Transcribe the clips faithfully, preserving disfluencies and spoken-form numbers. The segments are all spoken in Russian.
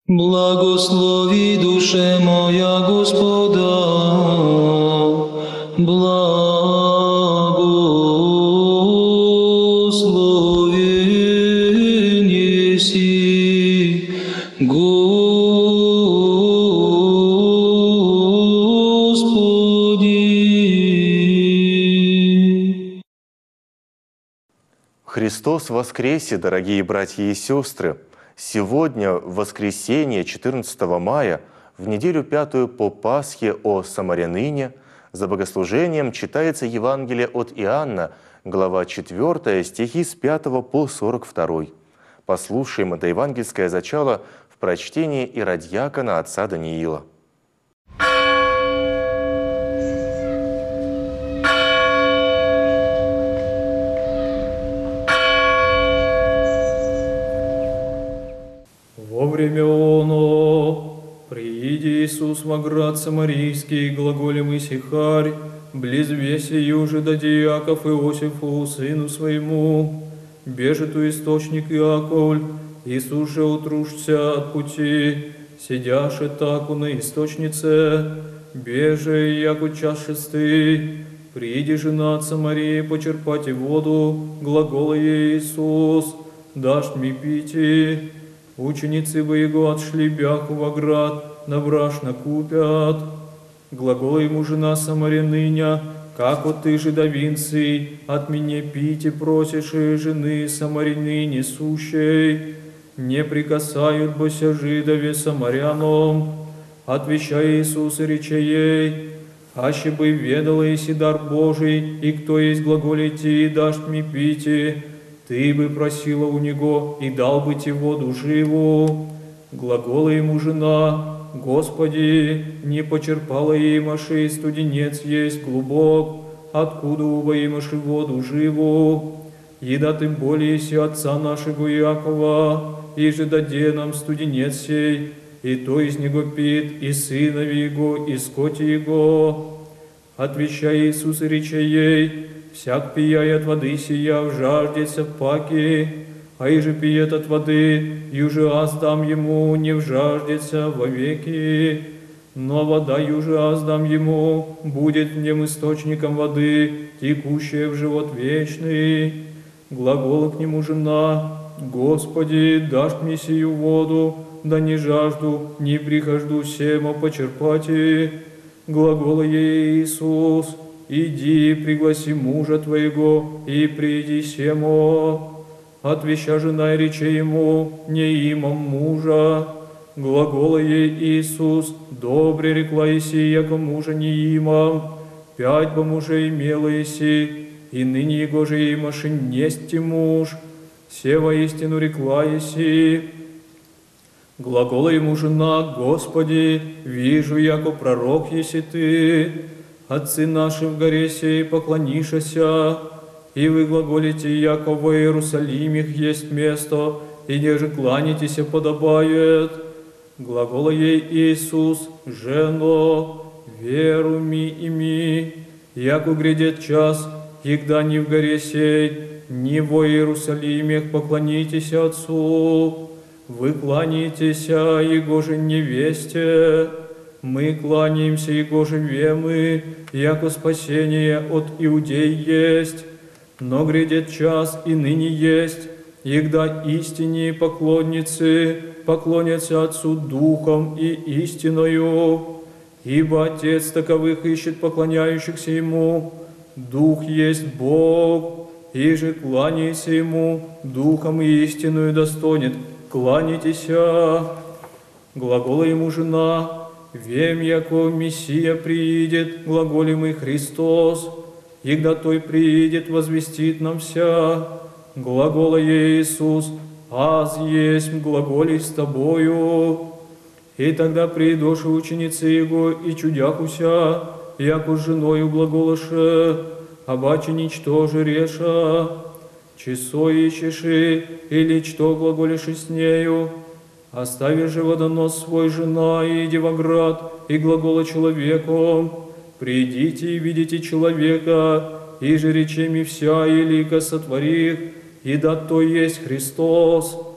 Благослови, душе моя, Господа, благословен еси, Господи. Христос воскресе, дорогие братья и сестры! Сегодня, в воскресенье, четырнадцатого мая, в неделю пятую по Пасхе о Самарянине, за богослужением читается Евангелие от Иоанна, глава четвёртая, стихи с пятого по сорок второй. Послушаем это евангельское зачало в прочтении иродиакона отца Даниила. Во время оно, прииди Иисус во град Самарийский, глаголем Исихарь, близ веси юже да диаков Иосифу, сыну своему, бежит у источник Иаковль, Иисус же утружься от пути, сидяше таку на источнице, беже, яку час шестый, прииди жена от Самарии почерпать и воду, глагола ей Иисус, дашь ми пити. Ученицы бы его отшли бяху во град, набраш накупят. Глагола ему жена Самаряныня, как вот ты, жидовинцы, от меня пите просишь и жены Самаряны несущей. Не прикасают бося жидове самарянам. Отвечая Иисус и рече ей, аще бы ведала еси дар Божий, и кто есть глаголите, дашь мне пите, ты бы просила у него, и дал бы тебе воду живу. Глагола ему жена, Господи, не почерпала ей моши, студенец есть глубок, откуда уба ей моши воду живу. Еда тем более еси отца нашего Иакова, и же даде нам студенец сей, и то из него пит, и сынови его, и скоти его. Отвечая Иисус и рече ей, всяк пияй от воды сия, вжаждется в паки, а иже пиет от воды, юже аз дам ему, не вжаждется вовеки. Но вода, юже аз дам ему, будет в нем источником воды, текущая в живот вечный. Глагола к нему жена, Господи, дашь мне сию воду, да не жажду, не прихожду сема почерпати. Глагола ей Иисус, иди, пригласи мужа твоего, и приди семо. Отвеща жена и рече ему, не имам мужа. Глагола ей Иисус, добре рекла еси, яко мужа не имам. Пять бы мужей имела еси, и ныне его же имаши нести муж. Се воистину рекла еси. Глагола ему жена, Господи, вижу, яко пророк еси ты. Отцы наши в горе сей поклонишася, и вы глаголите, яко во Иерусалиме есть место, и где же кланяйтеся подобает. Глагола ей Иисус, жено, веру ми ими, яко грядет час, егда ни в горе сей, ни во Иерусалиме поклонитесь Отцу. Вы кланяетеся, его же невесте, мы кланяемся, его же вемы, яко спасение от иудей есть. Но грядет час, и ныне есть, егда истине поклонницы поклонятся Отцу Духом и истиною. Ибо Отец таковых ищет поклоняющихся Ему, Дух есть Бог, и же кланяйся Ему, Духом и истиною достойнет, кланяйтеся. Глагола ему жена, вем, яко Мессия приидет, глаголем и Христос, егда той приидет, возвестит нам вся. Глагола ей Иисус, аз есть глаголей с тобою. И тогда придоши ученицы Его и чудяхуся, яко с женою глаголаше, обаче ничтоже реша. Часо ищеши, или что глаголишь с нею? Остави же водонос свой, жена, и иди во град, и глагола человеком. Придите и видите человека, и же речеми вся, и лика сотворих, и да то есть Христос.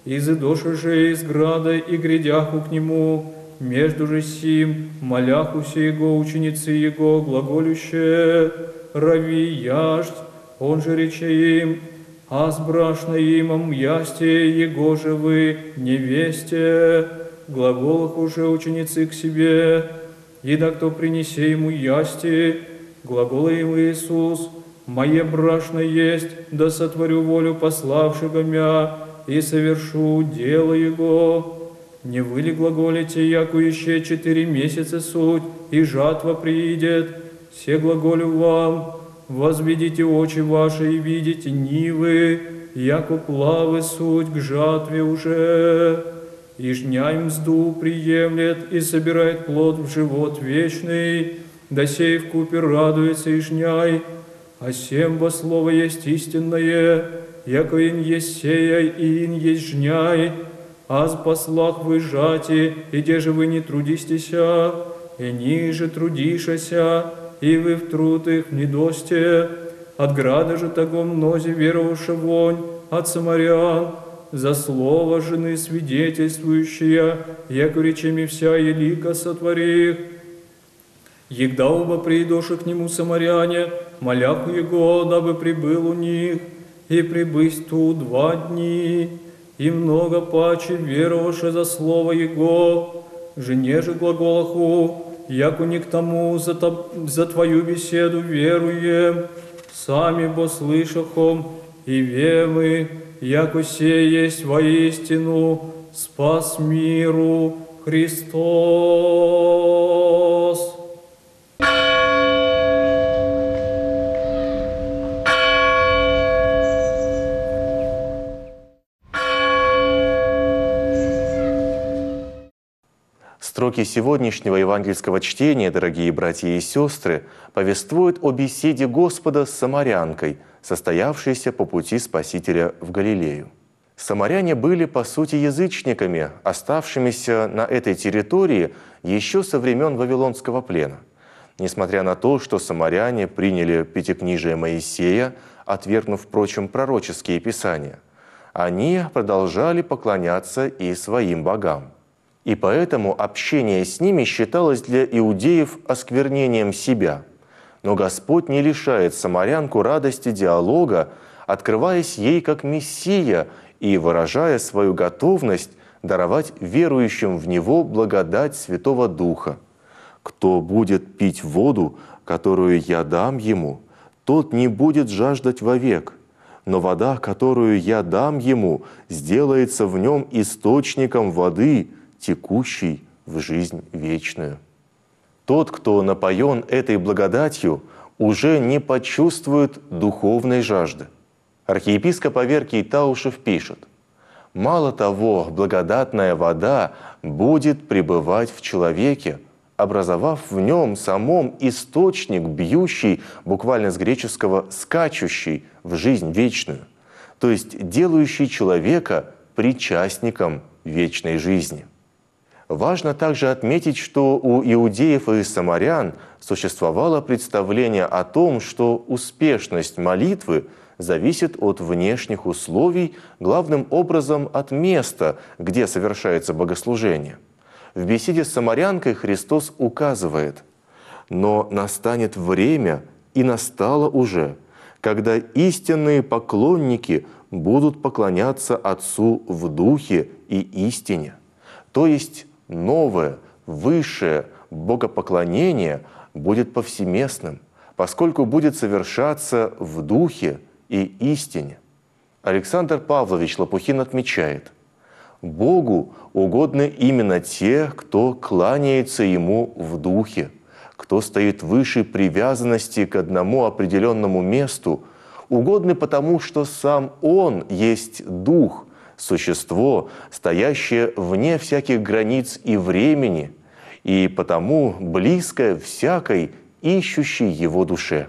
изыдоша же из града и грядяху к нему, между же сим, моляхуся его, ученицы его, глаголюще, рави яждь, он же рече им, а сбрашно имам ясте его же вы невесте, глаголах уже ученицы к себе, и да кто принесе ему ясти, глагола ему Иисус, мое брашно есть, да сотворю волю пославшего мя, и совершу дело его. Не вы ли глаголите, яку еще четыре месяца суть, и жатва приидет? Все глаголю вам, возведите очи ваши и видите нивы, яко плавы суть к жатве уже. И жня им мзду приемлет и собирает плод в живот вечный, да сей вкупе радуется и жняй, а сем во слово есть истинное, яко ин есть сеяй и ин есть жняй, аз послах вы жати, и де же вы не трудистеся, и ниже трудишася, и вы в труд их не досте, от града же того мнози веровавша вонь, от самарян, за слово жены свидетельствующая, яко речами вся елика сотворих. Егда оба придоши к нему самаряне, моляху его, дабы прибыл у них, и прибысть тут два дни, и много паче веровавши за слово его, жене же глаголаху, яко не к тому за, то, за твою беседу веруем, сами бо слышахом, и вемы, яко сей есть воистину спас миру Христос. Строки сегодняшнего евангельского чтения, дорогие братья и сестры, повествуют о беседе Господа с самарянкой, состоявшейся по пути Спасителя в Галилею. Самаряне были, по сути, язычниками, оставшимися на этой территории еще со времен Вавилонского плена. Несмотря на то, что самаряне приняли пятикнижие Моисея, отвергнув, впрочем, пророческие писания, они продолжали поклоняться и своим богам. И поэтому общение с ними считалось для иудеев осквернением себя. Но Господь не лишает самарянку радости диалога, открываясь ей как Мессия и выражая свою готовность даровать верующим в Него благодать Святого Духа. «Кто будет пить воду, которую я дам ему, тот не будет жаждать вовек, но вода, которую я дам ему, сделается в нем источником воды, текущей в жизнь вечную». Тот, кто напоен этой благодатью, уже не почувствует духовной жажды. Архиепископ Аверкий Таушев пишет: «Мало того, благодатная вода будет пребывать в человеке, образовав в нем самом источник, бьющий, буквально с греческого «скачущий», в жизнь вечную, то есть делающий человека причастником вечной жизни». Важно также отметить, что у иудеев и самарян существовало представление о том, что успешность молитвы зависит от внешних условий, главным образом от места, где совершается богослужение. В беседе с самарянкой Христос указывает: «Но настанет время, и настало уже, когда истинные поклонники будут поклоняться Отцу в Духе и истине». То есть новое, высшее богопоклонение будет повсеместным, поскольку будет совершаться в Духе и истине. Александр Павлович Лопухин отмечает: «Богу угодны именно те, кто кланяется Ему в Духе, кто стоит выше привязанности к одному определенному месту, угодны потому, что сам Он есть Дух, существо, стоящее вне всяких границ и времени, и потому близкое всякой ищущей Его душе».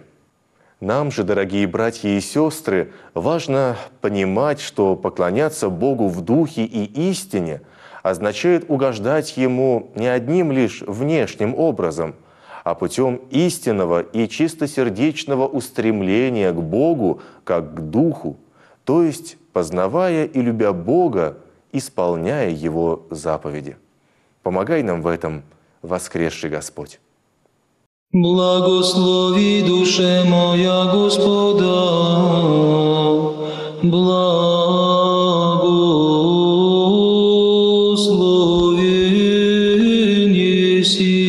Нам же, дорогие братья и сестры, важно понимать, что поклоняться Богу в Духе и истине означает угождать Ему не одним лишь внешним образом, а путем истинного и чистосердечного устремления к Богу как к Духу, то есть познавая и любя Бога исполняя Его заповеди. Помогай нам в этом, воскресший Господь. Благослови, душе моя, Господа, благословен еси.